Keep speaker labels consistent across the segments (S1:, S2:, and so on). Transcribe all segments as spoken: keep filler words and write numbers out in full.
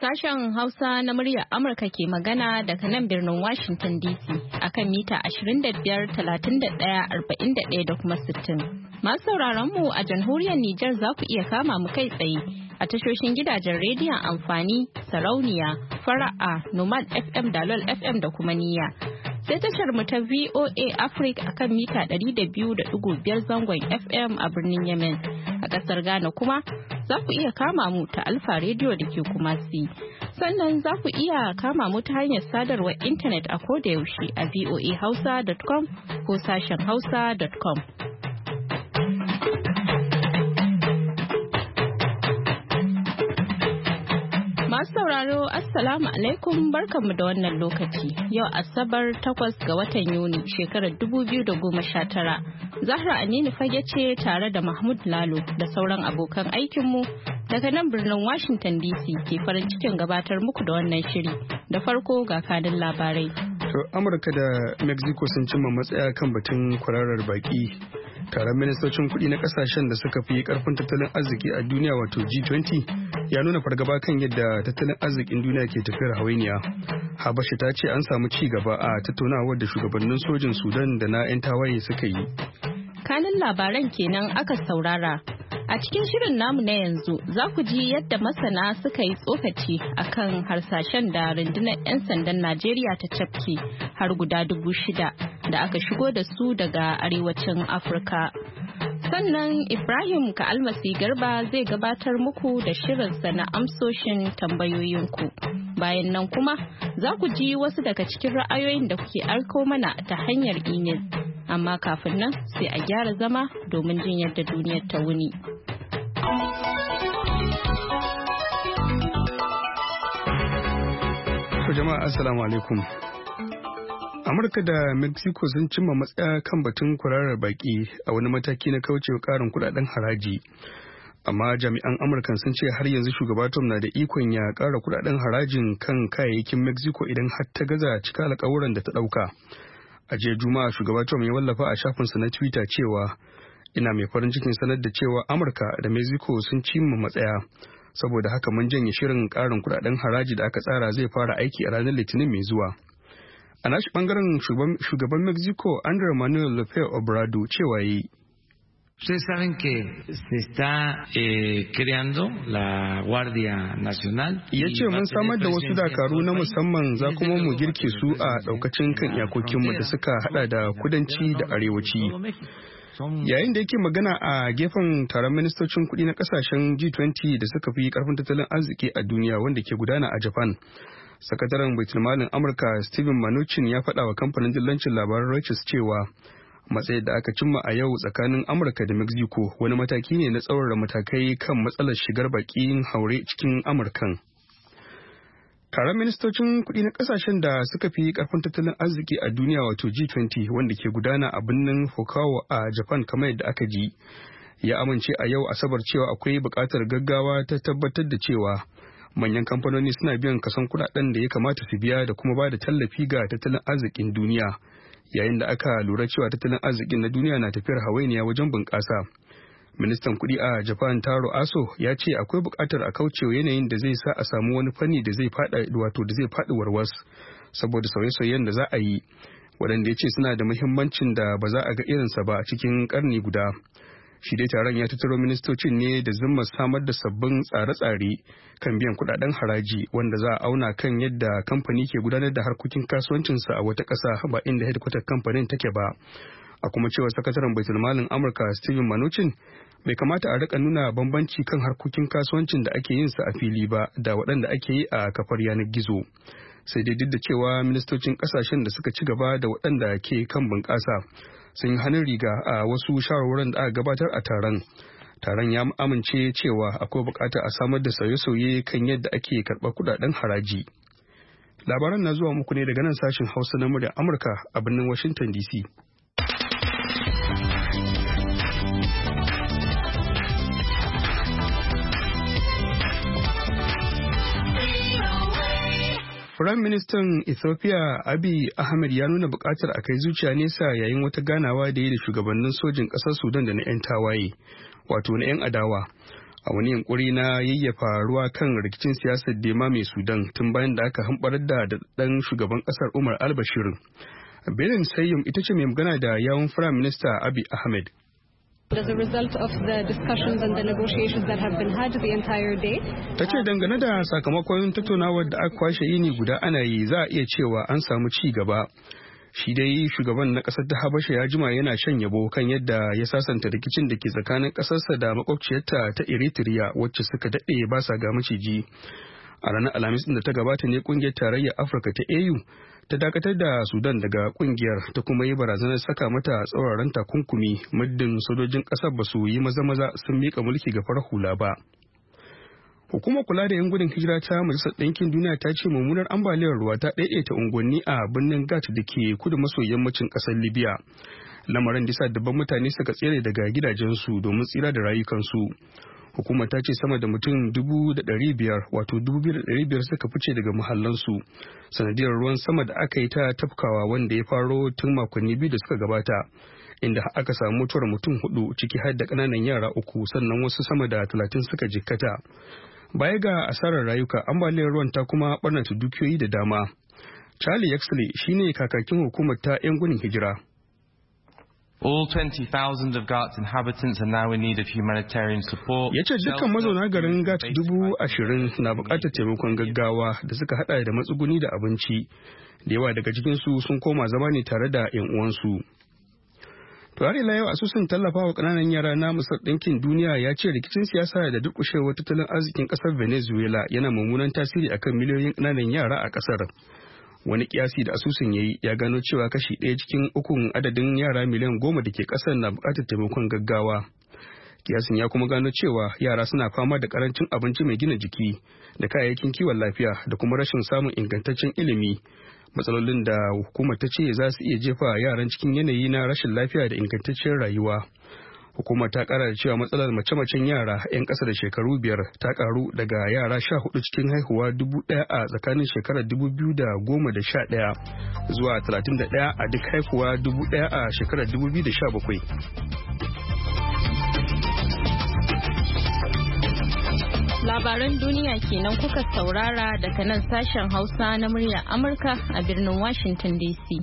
S1: Sashen Hausa na muryar Amurka ke magana daga nan birnin Washington D C akan mita ashirin da biyar, talatin da ɗaya, arba'in da ɗaya da kuma sittin. Masu sauraron mu a jamhuriyar Nijar za ku iya kama mu kai tsaye a tashoshin gidajen rediyon amfani, sarauniya, fara'a, Nomad F M, Dalol F M da kuma niyya. Sai tashar mu ta V O A Africa akan mita ɗari da biyu da ɗigo biyar zangon F M a birnin Yemen. A ƙasar Ghana kuma za ku iya kama mu ta Alfa Radio da ke Kumasi. Sannan za ku iya kama mu ta hanyar sadarwar intanet a koda yaushe a voa hausa dot com ko sashen hausa dot com. Masu sauraro Assalamu alaikum, barkanmu da wannan lokaci. Yau Asabar takwas ga watan Yuni shekarar dubu biyu da goma sha tara. Zahra Aminu Fage ce tare da Mahmud Lalo da sauran abokan aikinmu daga nan birnin Washington D C ke farin cikin gabatar muku da wannan shiri. Da farko ga kanin labarai.
S2: To Amurka da Mexico sun cimma matsaya kan batun kwararar baki. Taron ministocin kuɗi na ƙasashen da suka fi ƙarfin tattalin arziki a duniya wato G twenty ya nuna fargaba kan yadda tattalin arzikin duniya ke tafiyar hawainiya. Habasha ta ce an samu ci gaba a tattaunawar da shugabannin sojin Sudan da na 'yan tawaye suka yi.
S1: Kanin labaran kenan aka saurara. A cikin shirin namu na yanzu za ku ji yadda masana suka yi tsokaci akan harsashen da rundunar 'yan sandan Najeriya ta cafke har guda dubu shida da aka shigo da su daga arewacin Afirka. Sannan Ibrahim Ka'almasi Garba zai gabatar muku da shirinsa na amsoshin tambayoyinku. Bayan nan kuma za ku ji wasu daga cikin ra'ayoyin da kuke aiko mana ta hanyar imel. Amma kafin nan sai a gyara zama domin jin yadda duniyar ta wuni.
S2: Jama'a assalamu alaikum. Amurka da Mexico sun cimma matsaya kan batun kwararar baki a wani mataki na kaucewa karin kudaden haraji. Amma jami'an Amurka sun ce har yanzu shugaba Trump na da ikon ya kara kudaden harajin kan kayayyakin Mexico idan har ta gaza cika alƙawuran da ta dauka. A jiya Juma'a shugaba Trump ya wallafa a shafinsa na Twitter cewa ina mai farin cikin sanar da cewa Amurka da Mexico sun cimma matsaya. Saboda haka mun janye shirin karin kudaden haraji da aka tsara zai fara aiki a ranar Litinin mai zuwa. A nashi bangaren shugaban Mexico Andrés Manuel López Obrador cewa yi.
S3: Ustedes saben que se está eh, creando la Guardia Nacional.
S2: Ya ce mun samar da wasu dakaru na musamman za kuma mu girke su a daukacin kan iyakokinmu da suka hada da kudanci da arewaci. Yayin da yake magana a gefen taron ministocin kuɗi na kasashen G twenty da suka fi karfin tattalin arziki a duniya wanda ke gudana a Japan. Sakataren Baitulmalin Amurka Steven Mnuchin ya faɗa wa kamfanin dillancin labaran Reuters cewa matsayin da aka cimma a yau tsakanin Amurka da Mexico wani mataki ne na tsaurara matakai kan matsalar shigar baƙin haure cikin Amurkan. Taron ministocin kuɗi na ƙasashen da suka fi ƙarfin tattalin arziki a duniya wato G twenty wanda ke gudana a birnin Hokkaido a Japan kamar yadda aka ji ya amince a yau Asabar cewa akwai buƙatar gaggawa ta tabbatar da cewa manyan kamfanoni suna biyan kason kuɗaɗen da ya kamata su biya da kuma ba da tallafi ga tattalin arzikin duniya yayin da aka lura cewa tattalin arzikin na duniya na tafiyar hawainiya wajen bunƙasa. Ministan kuɗi a Japan Taro Aso ya ce akwai buƙatar a kaucewa yanayin da zai sa a samu wani fanni da zai faɗa wato da zai faɗi warwas saboda sauye-sauyen da za a yi waɗanda ya ce suna da muhimmancin da ba za a ga irinsa ba a cikin ƙarni guda. Shi dai taron ya tattaro ministocin ne da zimmar samar da sabbin tsare-tsare kan biyan kuɗaɗen haraji wanda za a auna kan yadda kamfani ke gudanar da harkokin kasuwancinsa a wata ƙasa ba inda hedkwatar kamfanin take ba. A kuma cewa sakataren baitulmalin Amurka Steven Mnuchin bai kamata a rika nuna bambanci kan harkokin kasuwancin da ake yin sa a fili ba da waɗanda ake yi a kafar yanar gizo. Sai dai duk da cewa ministocin ƙasashen da suka ci gaba da waɗanda ke kan bunƙasa sun yi hannun riga a wasu shawarwarin da aka gabatar a taron. Taron ya amince cewa akwai buƙatar a samar da sauye-sauye kan yadda ake karɓar kuɗaɗen haraji. Labaran na zuwa muku ne daga nan sashen Hausa na muryar Amurka a birnin Washington D C. Firayim Ministan Ethiopia Abiy Ahmed ya nuna buƙatar a kai zuciya nesa yayin wata ganawa da yi da shugabannin sojin ƙasar Sudan da na 'yan tawaye, wato na 'yan adawa. a wani yunkuri na yayyafa ruwa kan rikicin siyasar dema mai Sudan tun bayan da aka hamɓarar da ɗan shugaban ƙasar Umar al-Bashir. Benin Sayyum ita ce mai magana da yawun Firayim Minista Abiy Ahmed.
S4: As a result of the discussions and the negotiations that have been had the entire day.
S2: Ta ce dangane da sakamakon tattaunawar da aka kwashe yini guda ana yi, za a iya cewa an samu ci gaba. Shi dai shugaban na ƙasar ta Habasha ya jima yana shan yabo kan yadda ya sasanta rikicin da ke tsakanin ƙasarsa da makwabciyarta ta Eritrea wacce suka daɗe ba sa ga maciji. A ranar Alhamis da ta gabata ne ƙungiyar tarayyar Afirka ta A U ta dakatar da Sudan daga ƙungiyar ta kuma yi barazanar saka mata tsauraran takunkumi muddin sojojin ƙasar ba su yi maza-maza sun miƙa mulki ga farar hula ba. Hukumar kula da 'yan gudun hijira ta Majalisar Ɗinkin Duniya ta ce mummunar ambaliyar ruwa ta ɗaiɗaita unguwanni a birnin Gat da ke kudu maso yammacin ƙasar Libya. Lamarin da sa dabban mutane suka tsere daga gidajensu domin tsira da rayukansu. Hukumar ta ce sama da mutum dubu da ɗari biyar wato dubu biyu da ɗari biyar suka fice daga muhallansu sanadiyar ruwan sama da aka yi ta tafkawa wanda ya faro tun makonni biyu da suka gabata, inda aka samu mutuwar mutum hudu ciki har da ƙananan yara uku, sannan wasu sama da talatin suka jikkata. Baya ga asarar rayuka, ambaliyar ruwan ta kuma ɓarnata dukiyoyi da dama. Charlie Yaxley shine kakakin hukumar ta 'yan gudun hijira.
S5: All twenty thousand of Gat's inhabitants are now in need of humanitarian support.
S2: Ya ce dukkan mazauna garin Gat dubu ashirin na bukatar taimakon gaggawa da suka hada da matsuguni da abinci. Da yawa daga cikinsu sun koma zama ne tare da 'yan uwansu. To har ila yau asusun tallafawa kananan yara na Majalisar Ɗinkin Duniya ya ce rikicin siyasa da durƙushewar tattalin arzikin ƙasar Venezuela yana mummunan tasiri akan miliyoyin kananan yara a ƙasar. Wani kiyasi da asusun ya yi ya gano cewa kashi ɗaya cikin ukun adadin yara miliyan goma da ke ƙasar na buƙatar taimakon gaggawa. Kiyasin ya kuma gano cewa yara suna fama da ƙarancin abinci mai gina jiki da kayayyakin kiwon lafiya da kuma rashin samun ingantaccen ilimi. Matsalolin da hukumar ta ce za su iya jefa yaran cikin yanayi na rashin lafiya da ingantacciyar rayuwa. Hukumar ta kara da cewa matsalar mace-macen yara 'yan ƙasa da shekaru biyar ta karu daga yara sha hudu cikin haihuwa dubu ɗaya a tsakanin shekarar dubu biyu da goma da sha ɗaya zuwa talatin da ɗaya a duk haihuwa dubu ɗaya a shekarar dubu biyu da sha bakwai.
S1: Labaran duniya kenan kuka saurara daga nan sashen Hausa na muryar Amurka a birnin Washington D C.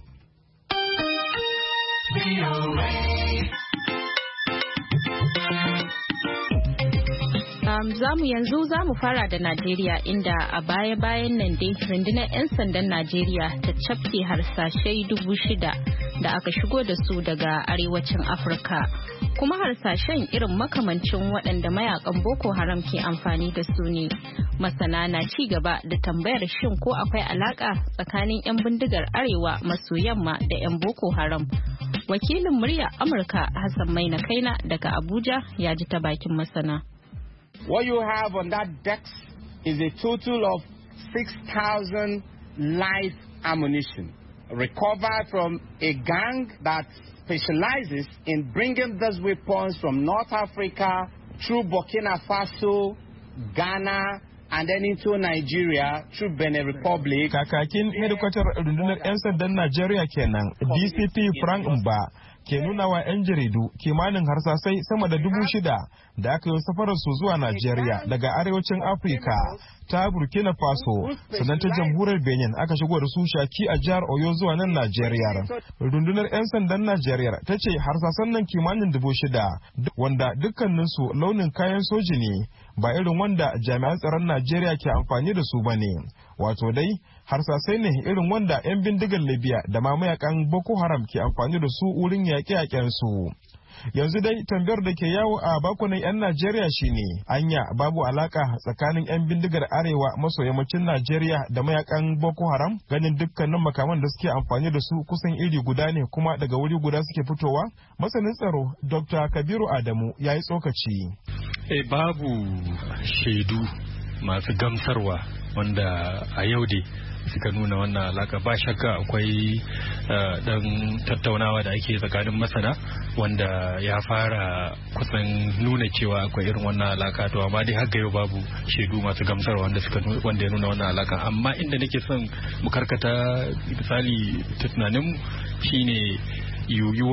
S1: Um, zamu yanzu za mu fara da Najeriya inda a baya-bayan nan dai rundunar 'yan sandan Najeriya ta cafke harsashai dubu shida da aka shigo da su daga arewacin Afirka. Kuma harsashen irin makamancin waɗanda mayakan Boko Haram ke amfani da su ne. Masana na ci gaba da tambayar shin ko akwai alaka tsakanin 'yan bindigar arewa maso yamma da 'yan Boko Haram. Wakilin murya Amurka Hassan Maina Kaina daga Abuja ya ji ta bakin masana.
S6: What you have on that deck is a total of six thousand live ammunition recovered from a gang that specializes in bringing these weapons from North Africa through Burkina Faso, Ghana, and then into Nigeria through Benin Republic.
S7: Kakakin hedikwatar rundunar 'yan sandan Najeriya kenan, D C P Frank Mba, ke nuna wa 'yan jaridu kimanin harsasai sama da dubu shida da aka yi safarar su zuwa Najeriya daga arewacin Afirka ta Burkina Faso, sannan ta jamhuriyar Benin aka shigo da su shaki a jihar Oyo zuwa nan Najeriya. Rundunar 'yan sandan Najeriya ta ce harsasan nan kimanin dubu shida wanda dukkaninsu launin kayan soji ne, ba irin wanda jami'an tsaron Najeriya ke amfani da su ba ne. Wato dai harsasai ne irin wanda 'yan bindigar Libya da ma mayakan Boko Haram ke amfani da su wurin yaƙe-yaƙen su. Yanzu dai tambayar da ke yawo a bakunan 'yan Najeriya shine anya babu alaka tsakanin 'yan bindigar arewa maso yammacin Najeriya da mayakan Boko Haram, ganin dukkanin makaman da suke amfani da su kusan iri guda ne kuma daga wuri guda suke fitowa. Masanin tsaro Doctor Kabiru Adamu ya yi tsokaci.
S8: E, babu shaidu masu gamsarwa wanda a yau dai suka nuna wannan alaka. Ba shakka akwai dan tattaunawa da ake tsakanin masana wanda ya fara kusan nuna cewa akwai irin wannan alaka, to amma dai har yau babu shaidu masu gamsarwa wanda suka wanda ya nuna wannan alaka. Amma inda nake son mu karkata misali tunanin shine yuyuwan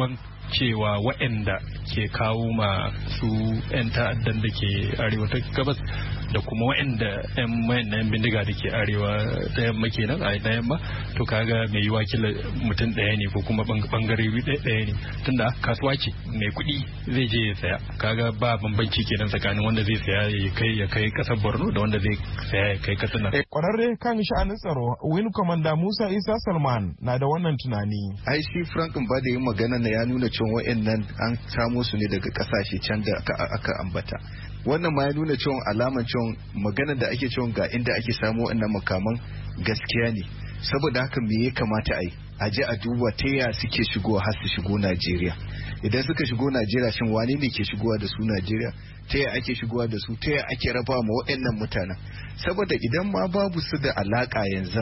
S8: cewa waɗanda ke kawo ma su 'yan ta'addan da ke arewa ta gabas da kuma waɗanda 'yan mayan bindiga da ke arewa ta yamma kenan a na yamma to kaga mai yiwa kila mutum ɗaya ne ko kuma bangare ɗaya ne tunda kasuwa ce mai kuɗi zai je ya saya kaga ba bambanci kenan tsakanin wanda zai saya ya kai ya kai kasar Borno da wanda zai saya ya kai kasar nan.
S7: Kwararre kan sha'anin tsaro Wing Commander Musa Isa Salman na da wannan tunani.
S9: Ai shi Frank ba da yin magana na ya nuna cewa wayannan an samo su ne daga kasashe can da aka, aka ambata. Wannan ma ya nuna cewa alaman cewa magana da ake cewa ga inda ake samo wannan makaman gaskiya ne. Saboda haka me ya kamata a yi? A je a duba ta yaya suke shigowa har su shigo Najeriya. Idan suka shigo Najeriya shin wane ne ke shigowa da su Najeriya? Ta yaya ake shigowa da su? Ta yaya ake raba ma waɗannan mutanen? Saboda idan ma babu su da alaka yanzu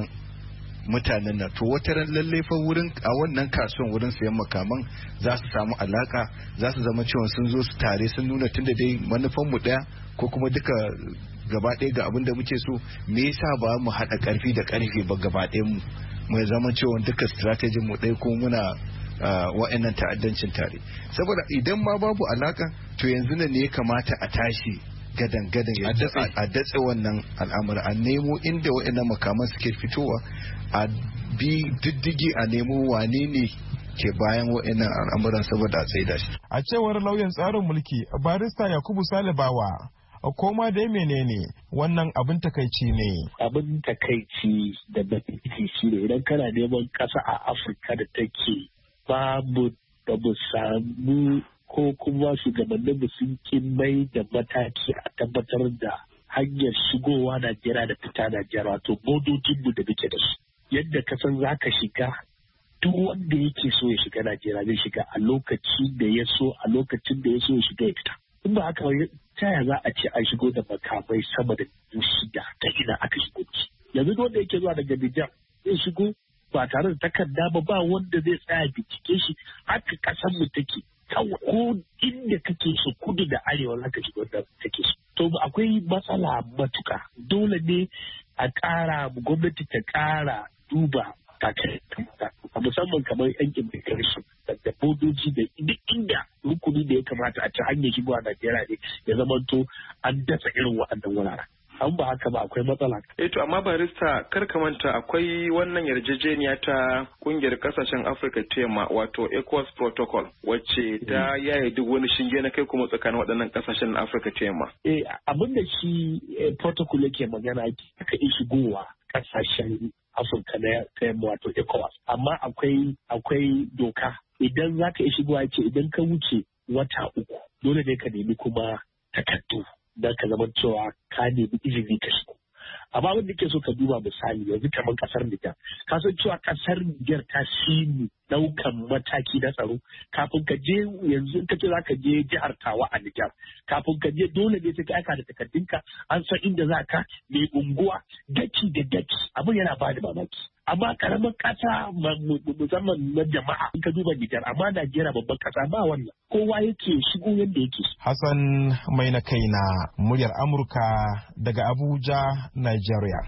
S9: mutanen nan to wata ran lalle fa wurin a wannan kasuwan wurin sayan makaman za su samu alaka, za su zama cewa sun zo su tare sun nuna tunda dai manufan mu daya ko kuma duka gaba ɗaya ga abin da muke so, me yasa ba mu haɗa ƙarfi da ƙarfe ba gaba ɗayan mu mu zama cewa duka strategy mu ɗaya ko muna wa'annan ta'addancin tare. Saboda idan ma babu alaka to yanzu ne ya kamata a tashi gadan gadan a datse wannan al'amura, a nemo inda wa'annan makaman suke fitowa, a bi diddigi a nemo wane ne ke bayan wa'annan al'amuran saboda a tsaida shi.
S7: A cewar lauyan tsarin mulki barista Yakubu Salibawa, koma dai menene wannan abin takaici ne.
S10: Abin takaici da bakin shi ne idan kana neman ƙasa a Afirka da take babu da mu samu ko kuma shugabannin mu sun ki mai da mataki a tabbatar da hanyar shigowa Najeriya da fita Najeriya, wato bodojin mu da muke da su. Yadda ka san zaka shiga duk wanda yake so ya shiga Najeriya zai shiga a lokacin da ya so a lokacin da ya so ya shiga ya fita. In ba haka ta yaya za a ce an shigo da makamai sama da dubu shida ta ina aka shigo da su? Yanzu wanda yake zuwa daga Nijar zai shigo ba tare da takarda ba, ba wanda zai tsaya bincike shi. Haka kasan mu take kawai ko inda kake so kudu da arewa za ka shigo da kake so. To akwai matsala matuka, dole ne a ƙara gwamnati ta ƙara duba takarda musamman kamar yankin da karshe da bodoji da duk inda rukuni da ya kamata a ci hanyar shigowa Najeriya ne ya zama to an dasa irin waɗannan wuraren. An ba haka ba akwai matsala.
S11: Eh to amma barista kar ka manta akwai wannan yarjejeniya ta kungiyar kasashen Afirka ta yamma wato ECOWAS protocol wacce ta yaye duk wani shinge na kai kuma tsakanin waɗannan kasashen na Afirka ta yamma.
S10: Eh abin da shi protocol yake magana aka yi shigowa kasashen Afirka na ta yamma wato ECOWAS, amma akwai akwai doka idan za ka yi shigowa ce idan ka wuce wata uku dole ne ka nemi kuma takardu don ka zama cewa ka nemi izini ka shigo. Amma wanda ke so ka duba misali yanzu kamar kasar Nijar, ka san cewa kasar Nijar ta shi ne daukan mataki na tsaro kafin ka je yanzu ka ce za ka je jihar Tawa a Nijar, kafin ka je dole ne sai ka aika da takardunka an san inda za ka mai unguwa daki da daki, abin yana ba da mamaki. Amma karamin kasa musamman na jama'a in ka duba Nijar, amma Najeriya babban kasa ba wannan kowa yake shigo yadda yake.
S7: Hassan mai na kaina muryar Amurka daga Abuja, Nigeria.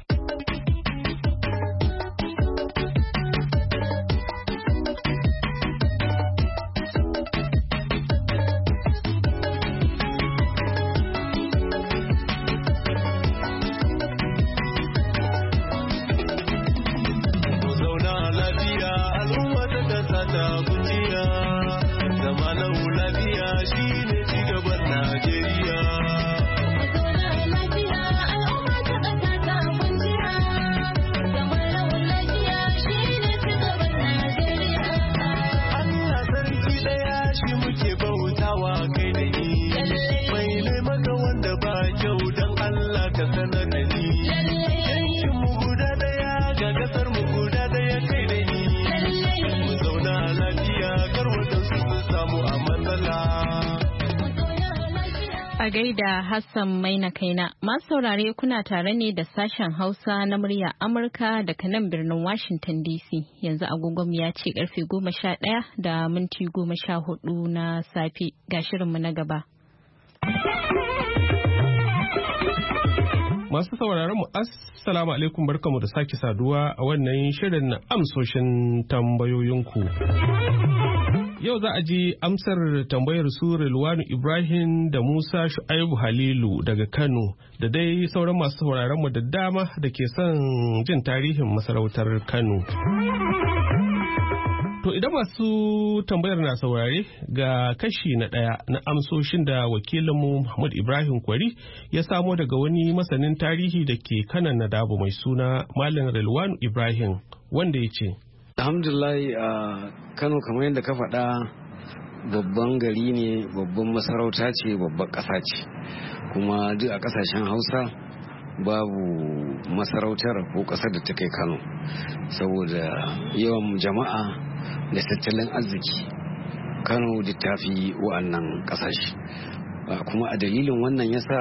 S1: A gaida Hassan Maina Kaina, masu saurare kuna tare ne da sashen Hausa na murya Amurka daga nan birnin Washington D C. Yanzu agogon ya ce karfe goma sha ɗaya da minti goma sha hudu na safe, ga shirinmu na gaba.
S12: Masu sauraron mu assalamu alaikum, barkamu da sake saduwa a wannan shirin na amsoshin tambayoyinku. Yau za a ji amsar tambayar su Rilwanu Ibrahim da Musa Shu'aibu Halilu daga Kano da dai sauran masu sauraron mu da dama da ke son jin tarihin masarautar Kano. To idan masu tambayar na saurare ga kashi na ɗaya na amsoshin da wakilinmu Muhammad Ibrahim Kwari ya samo daga wani masanin tarihi da ke kanan na dabo mai suna Malam Rilwanu Ibrahim wanda ya ce.
S13: Alhamdulillah a Kano kamar yadda ka faɗa babban gari ne, babban masarauta ce, babban ƙasa ce, kuma duk a ƙasashen Hausa babu masarautar ko ƙasar da ta kai Kano saboda yawan jama'a da tattalin arziki. Kano da ta fi wa'annan ƙasashe, kuma a dalilin wannan yasa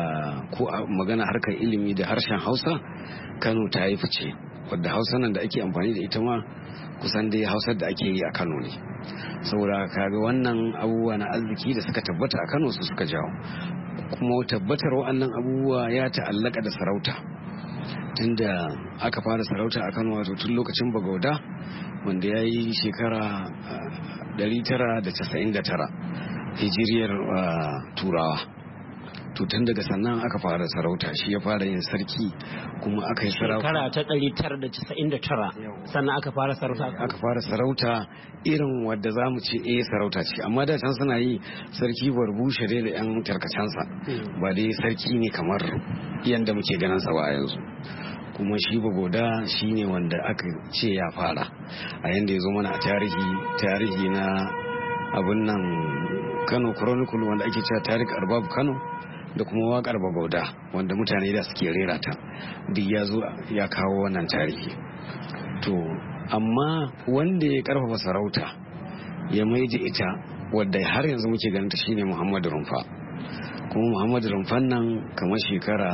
S13: ko a magana harkar ilimi da harshen Hausa Kano ta yi fice, wadda Hausa nan da ake amfani da ita ma kusan dai Hausar da ake yi a Kano ne. Saboda kaga wannan abubuwa na arziki da suka tabbata a Kano su suka jawo, kuma tabbatar wa'annan abubuwa ya ta'allaka da sarauta. Tunda aka fara sarauta a Kano wato tun lokacin Bagauda wanda ya yi shekara ɗari tara da casa'in da tara hijiriyar Turawa. To tun daga sannan aka fara sarauta, shi ya fara yin sarki, kuma aka yi sarauta
S14: shekara ta ɗari tara da casa'in da tara sannan aka fara sarauta
S13: aka fara sarauta irin wadda za mu ce eh sarauta ce, amma da can suna yi sarki barbushe dai da yan tarkacensa, ba dai sarki ne kamar yadda muke ganin sa ba yanzu. Kuma shi Bagoda shi ne wanda aka ce ya fara a yanda ya zo mana a tarihi tarihi na abun nan Kano Chronicle wanda ake cewa Tariq Arbab Kano, da kuma waƙar Bagauda wanda mutane da suke rera ta, duk ya zo ya kawo wannan tarihi. To amma wanda ya karfafa sarauta ya maida ita wadda har yanzu muke ganin ta shine Muhammadu Rumfa. Kuma Muhammadu Rumfan nan kamar shekara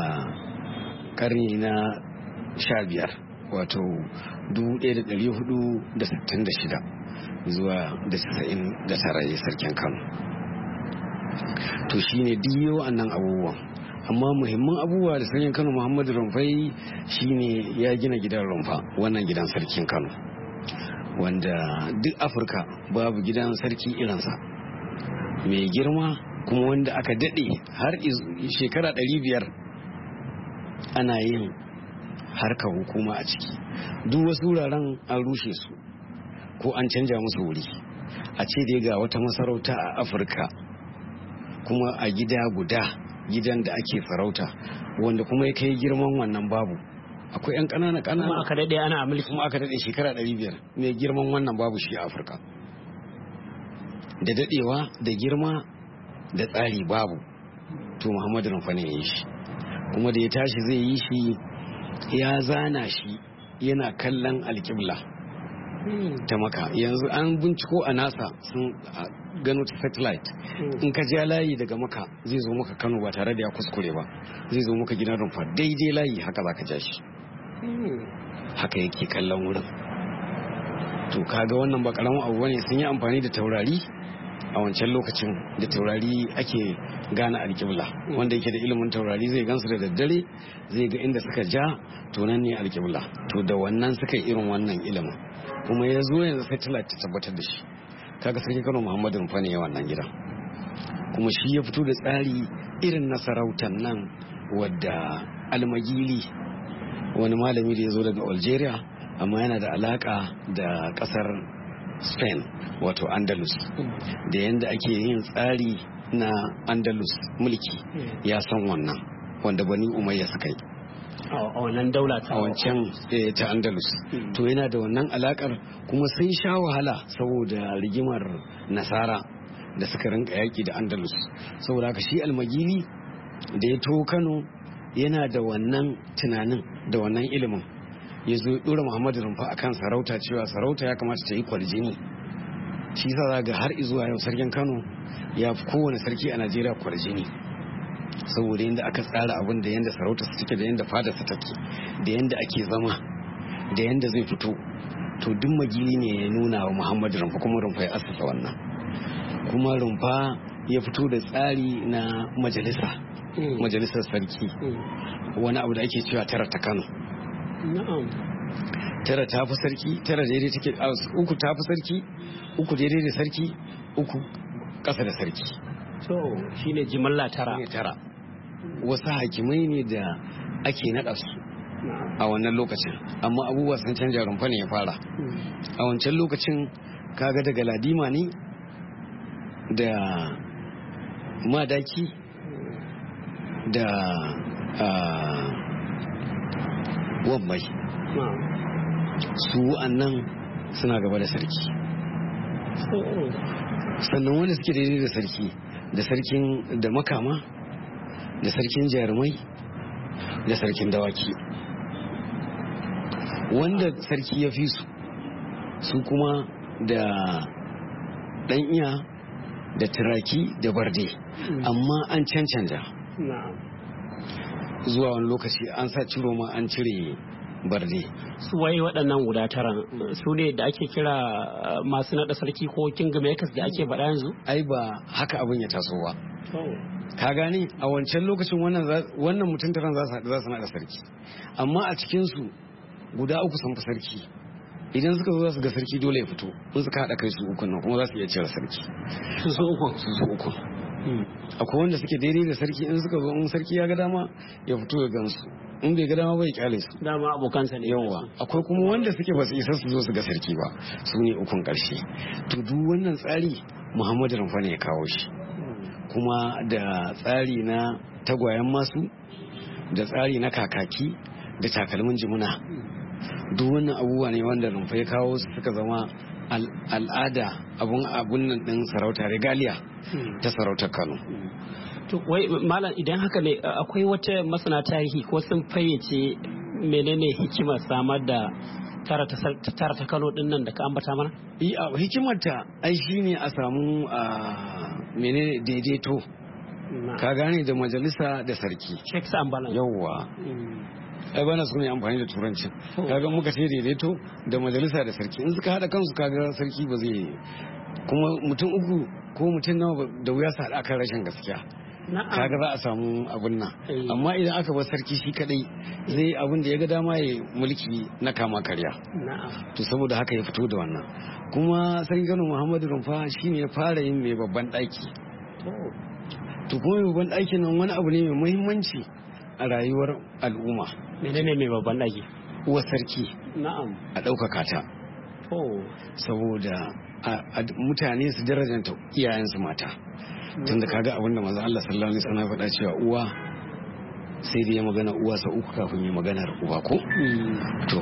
S13: karni na sha biyar wato dubu ɗaya da ɗari hudu da sittin da shida zuwa da casa'in da tara ya sarkin Kano. To shine diyo annan abubuwan, amma muhimman abubuwa da sarkin Kano Muhammadu Rumfai shine ya gina gidan Rumfa, wannan gidan sarkin Kano wanda duk Afirka babu gidan sarki irinsa, mai girma kuma wanda aka daɗe har shekara ɗari biyar ana yin harkar hukuma a ciki. Duk wasu wuraren an rushe su ko an canja musu wuri, a ce dai ga wata masarauta a Afirka kuma a gida guda, gidan da ake sarauta wanda kuma ya kai girman wannan babu. Akwai yan ƙanana ƙanana
S14: kuma aka daɗe ana mulki,
S13: kuma aka daɗe shekara ɗari biyar mai girman wannan babu shi a Afirka. Da daɗewa da girma da tsari babu. To Muhammadu Rumfa ne ya yi shi, kuma da ya tashi zai yi shi ya zana shi yana kallon alƙibla ta Maka. Yanzu an binciko a NASA sun gano ta satellite, in ka ja layi daga Maka zai zo maka Kano ba tare da ya kuskure ba, zai zo maka gidan Rumfa daidai layi haka za ka ja shi, haka yake kallon wurin. To kaga wannan ba karamin abu bane, sun yi amfani da taurari a wancan lokacin, da taurari ake gane alƙibla. Wanda yake da ilimin taurari zai gansu da daddare, zai ga inda suka ja, to nan ne alƙibla. To da wannan suka yi irin wannan ilimin, kuma ya zo yanzu satellite ta tabbatar da shi. Kaga sarki Kano Muhammadu Rumfa ne wannan gidan, kuma shi ya fito da tsari irin na sarautar nan, wadda Almagili wani malami da ya zo daga Algeria amma yana da alaka da kasar Spain wato Andalus, da yadda ake yin tsari na Andalus mulki ya san wannan, wanda Bani Umayya suka yi
S14: a wannan daula ta
S13: wancan ta Andalus. To yana da wannan alakar, kuma sun sha wahala saboda rigimar Nasara da suka rinka yaki da Andalus. Saboda haka shi Almagili da ya to Kano yana da wannan tunanin da wannan ilimin, ya zo dora Muhammadu Rumfa akan sarauta, cewa sarauta ya kamata ta yi kwarjini. Shi sa ga har izuwa yau sarkin Kano ya fi kowane sarki a Najeriya kwarjini, saboda yadda aka tsara abin, da yadda sarauta su take, da yadda fada su take, da yadda ake zama, da yadda zai fito. To duk Magili ne ya nuna wa Muhammadu Rumfa, kuma Rumfa ya asasa wannan. Kuma Rumfa ya fito da tsari na majalisa, majalisar sarki, wani abu da ake cewa tara ta Kano. tara ta fi sarki, tara daidai take, uku ta fi sarki, uku daidai da sarki, uku ƙasa da sarki.
S14: To shine jimilla tara.
S13: Ne tara. Wasu hakimai ne da ake naɗa su a wannan lokacin, amma abubuwa sun canja, Rumfa ne ya fara. A wancan lokacin kaga daga ladima ne da madaki da wambai, su annan suna gaba da sarki. Sannan wanda suke daidai da sarki da sarkin da makama da sarkin jarumai da sarkin dawaki, wanda sarki ya fi su su kuma da ɗan iya da turaki da barde, amma an cancanta zuwa wani lokaci an sa ciro ma an cire barde.
S14: Su waye waɗannan guda tara su ne da ake kira masu naɗa sarki ko kingmakers da ake faɗa yanzu?
S13: Ai ba haka abin ya taso ba. Ka gane a wancan lokacin wannan mutum taron za su haɗu za su naɗa sarki, amma a cikinsu guda uku sun fi sarki. Idan suka zo za su ga sarki dole ya fito, in suka haɗa kai su uku nan kuma za su iya cire sarki.
S14: Su su uku?
S13: Su su uku. Akwai wanda suke daidai da sarki, in suka zo in sarki ya ga dama ya fito ya gansu, in bai ga dama bai kyale su.
S14: Dama abokansa ne.
S13: Yawwa. Akwai kuma wanda suke ba su isa su zo su ga sarki ba, su ne ukun ƙarshe. To duk wannan tsari Muhammadu Rumfa ne ya kawo shi. Kuma da tsari na tagwayen masu, da tsari na kakaki, da takalmin jimuna. Duk wannan abubuwa ne wanda Rumfa ya kawo su suka zama al'ada, abun abun nan din sarauta, regaliya ta sarautar Kano.
S14: To wai malam idan haka ne akwai wata masana tarihi ko sun fayyace menene hikimar samar da tara ta Kano din nan da ka ambata mana?
S13: Yi a hikimar ta ai shine a samu menene daidaito. Ka gane, da majalisa da sarki.
S14: Checks and balance.
S13: Yawwa. Ai bana so ne amfani da turancin. Kaga muka ce daidaito da majalisa da sarki, in suka hada kansu kaga sarki ba zai, kuma mutum uku ko mutum nawa da wuya su hada kan rashin gaskiya. Kaga za a samu abun nan. Amma idan aka bar sarki shi kadai zai abin da ya ga dama ya mulki na kama karya. To saboda haka ya fito da wannan. Kuma sarki Kano Muhammadu Rumfa shine ya fara yin mai babban daki. To kuma mai babban dakin nan wani abu ne mai muhimmanci a rayuwar al'umma.
S14: Menene mai babban daki?
S13: Uwar sarki.
S14: Na'am.
S13: A ɗaukaka ta. Saboda mutane su darajanta iyayensu mata. Tunda kaga abin da manzo Allah sallallahu alaihi wasallam ya faɗa cewa uwa sai da ya magana uwa sa uku kafin ya magana uba ko? To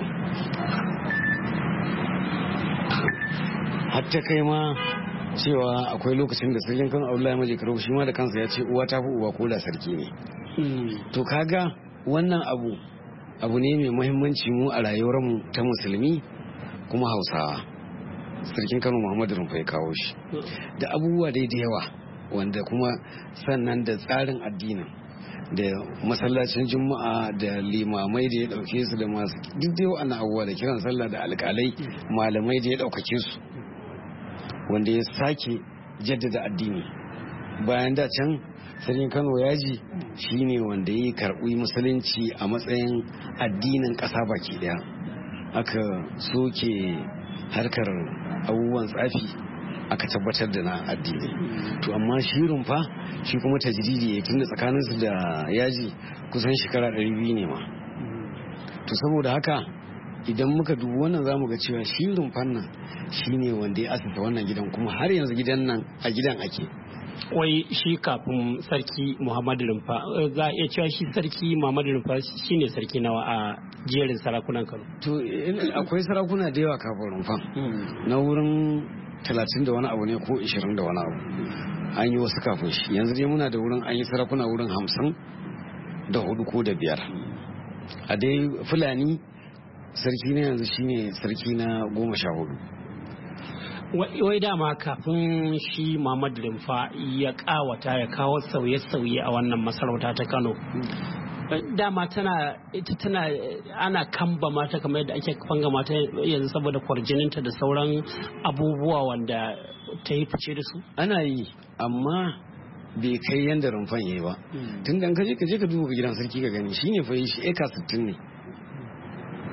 S13: hatta kai ma cewa akwai lokacin da sarkin Kano Abdullahi Maje Karo shi ma da kansa ya ce uwa ta fi uba ko da sarki ne. To kaga wannan abu abu ne mai muhimmanci mu a rayuwar mu ta musulmi kuma Hausawa. Sarkin Kano Muhammadu Rumfa ya kawo shi da abubuwa dai da yawa, wanda kuma sannan da tsarin addinin da masallacin juma'a da limamai da ya dauke su da masu duk dai wannan abubuwa da kiran sallah da alƙalai malamai da ya daukake su, wanda ya sake jaddada addini. Bayan da can sarkin Kano Yaji shine wanda ya karɓi musulunci a matsayin addinin ƙasa baki daya, aka soke harkar abubuwan tsafi aka tabbatar da na addini. To amma shi Rumfa shi kuma tajdidi ya tunda tsakaninsu da Yaji kusan shekara ɗari biyu ne ma. To saboda haka idan muka dubi wannan zamu ga cewa shi Rumfan nan shine wanda ya asasa wannan gidan, kuma har yanzu gidan nan a gidan ake.
S14: Wai shi kafin sarki Muhammadu Rumfa za a iya cewa shi sarki Muhammadu Rumfa shine sarki nawa a jerin sarakunan Kano?
S13: To akwai sarakuna da yawa kafin Rumfan, na wurin talatin da wani abu ne ko ishirin da wani abu. An yi wasu kafin shi, yanzu dai muna da wurin an yi sarakuna wurin hamsin da hudu ko da biyar. A dai Fulani sarki na yanzu shine sarki na goma sha hudu.
S14: Wai dama kafin shi Muhammadu Rumfa ya kawata ya kawo sauye-sauye a wannan masarauta ta Kano, dama tana ita tana ana kamba mata kamar yadda ake fanga mata yanzu saboda kwarjininta da sauran abubuwa wanda ta yi fice da su.
S13: Ana yi, amma bai kai yadda Rumfan ya yi ba. Tun da kaje ka je ka duba gidan sarki ka gani shine fa shi eka sittin ne.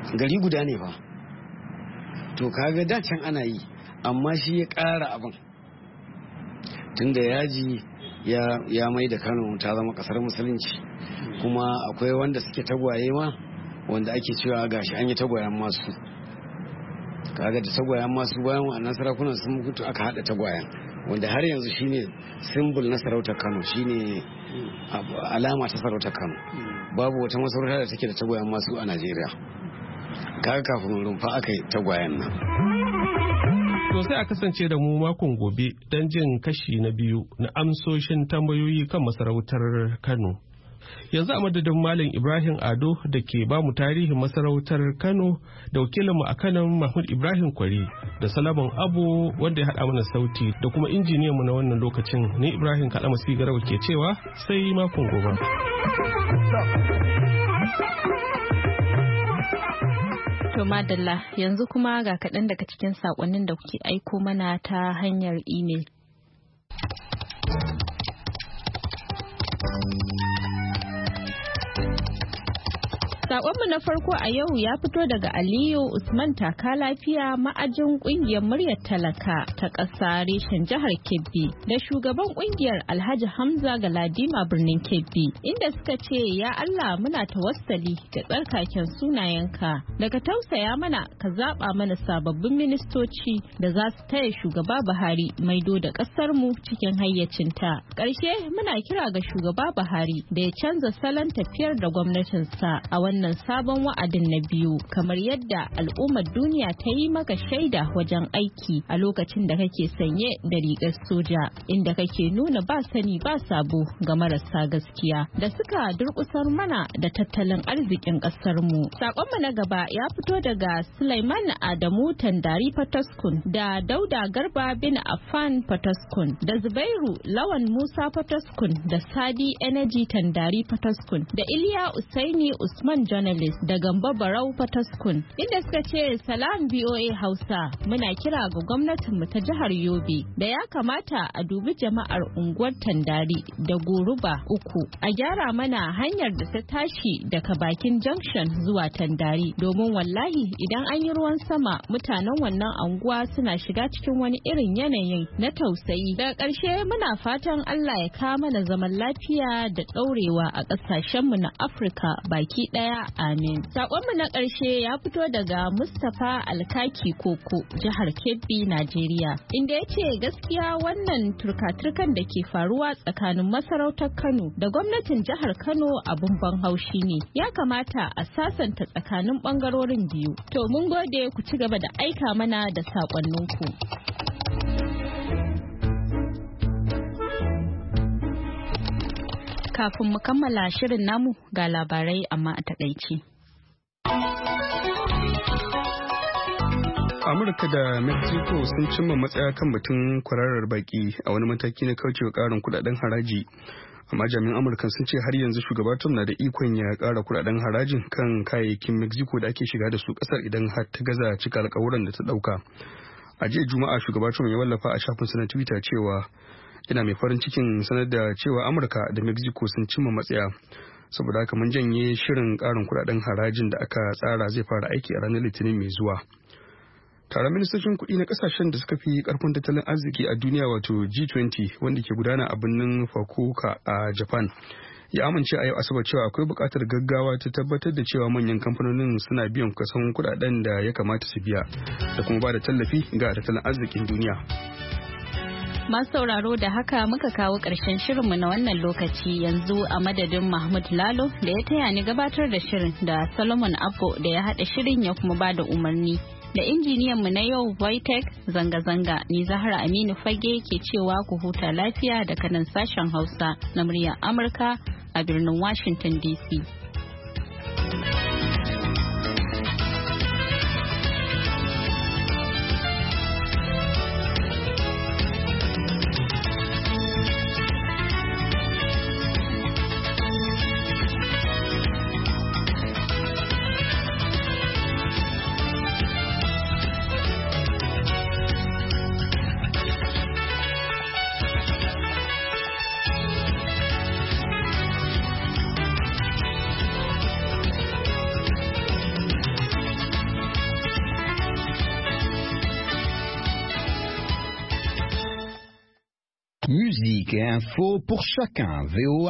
S13: gari guda ne fa to kaga da can ana yi amma shi ya ƙara abin tunda yaji ya ya mai da Kano ta zama kasar musulunci kuma akwai wanda suke tagwaye ma wanda ake cewa gashi an yi tagwayen masu kaga da tagwayen masu bayan wannan sarakunan sun mutu aka hada tagwayen wanda har yanzu shine symbol na sarautar Kano shine alama ta sarautar Kano babu wata masarauta da take da tagwayen masu a Najeriya kaga kafin rumfa aka yi tagwayen nan.
S12: To sai a kasance da mu makon gobe don jin kashi na biyu na amsoshin tambayoyi kan masarautar Kano. Yanzu a madadin Malam Ibrahim Ado da ke ba mu tarihin masarautar Kano da wakilinmu a kanan Mahmud Ibrahim Kwari da Salaman Abu wanda ya haɗa mana sauti da kuma injiniyanmu na wannan lokacin ni Ibrahim Kalamasi Garau ke cewa sai makon gobe.
S1: To madalla yanzu kuma ga kaɗan daga cikin saƙonnin da kuke aiko mana ta hanyar imel. Saƙonmu na farko a yau ya fito daga Aliyu Usman Taka Lafiya ma'ajin ƙungiyar muryar talaka ta ƙasa reshen jihar Kebbi da shugaban ƙungiyar Alhaji Hamza Galadima birnin Kebbi inda suka ce ya Allah muna tawassali da tsarkaken sunayenka daga tausaya mana ka zaɓa mana sababbin ministoci da za su taya shugaba Buhari maido da ƙasar mu cikin hayyacinta. Ƙarshe muna kira ga shugaba Buhari da ya canza salon tafiyar da gwamnatinsa a wannan wannan sabon wa'adin na biyu kamar yadda al'ummar duniya ta yi maka shaida wajen aiki a lokacin da kake sanye da rigar soja inda kake nuna ba sani ba sabo ga marasa gaskiya da suka durkusar mana da tattalin arzikin kasar mu. Sakonmu na gaba ya fito daga Sulaiman Adamu Tandari Fataskun da Dauda Garba bin Affan Fataskun da Zubairu Lawan Musa Fataskun da Sadi Energy Tandari Fataskun da Iliya Usaini Usman journalist da Gamba Barau Fataskun inda suka ce salam B O A Hausa muna kira ga gwamnatin mu ta jihar Yobe da ya kamata a dubi jama'ar unguwar Tandari da Goruba uku a gyara mana hanyar da ta tashi daga bakin junction zuwa Tandari domin wallahi idan an yi ruwan sama mutanen wannan anguwa suna shiga cikin wani irin yanayin na tausayi. Daga ƙarshe muna fatan Allah ya kawo mana zaman lafiya da ɗaurewa a ƙasashenmu na Afirka baki ɗaya amin. Sakonmu na ƙarshe ya fito daga Mustapha Alkaki Koko jihar Kebbi Najeriya inda ya ce gaskiya wannan turka-turkan da ke faruwa tsakanin masarautar Kano da gwamnatin jihar Kano abun ban haushi ne ya kamata a sasanta tsakanin bangarorin biyu. To mun gode ku ci gaba da aika mana da sakonninku. Kafin mu kammala shirin namu ga labarai amma a takaici.
S2: Amurka da Mexico sun cimma matsaya kan batun kwararar baki a wani mataki na kaucewa karin kudaden haraji. Amma jami'an Amurka sun ce har yanzu shugaba Trump na da ikon ya kara kudaden harajin kan kayayyakin Mexico da ake shiga da su kasar idan har ta gaza cika alkawuran da ta dauka. A jiya Juma'a shugaba Trump ya wallafa a shafinsa na Twitter cewa yana mai farin cikin sanar da cewa Amurka da Mexico sun cimma matsaya. Saboda haka mun janye shirin karin kudaden harajin da aka tsara zai fara aiki a ranar Litinin mai zuwa. Taron ministocin kuɗi na kasashen da suka fi karfin tattalin arziki a duniya wato G twenty wanda ke gudana a birnin Fukuoka a Japan ya amince a yau Asabar cewa akwai buƙatar gaggawa ta tabbatar da cewa manyan kamfanonin suna biyan kason kuɗaɗen da ya kamata su biya da kuma ba da tallafi ga tattalin arzikin duniya.
S1: Masu sauraro da haka muka kawo ƙarshen shirinmu na wannan lokaci yanzu a madadin Mahmud Lalo da ya taya ni gabatar da shirin da Solomon Abbo da ya haɗa shirin ya kuma ba da umarni. Da injiniyanmu na yau Voitech zanga-zanga ni Zahra Aminu Fage ke cewa ku huta lafiya daga nan sashen Hausa na muryar Amurka a birnin Washington D C.
S15: Musique et info pour chacun. V O A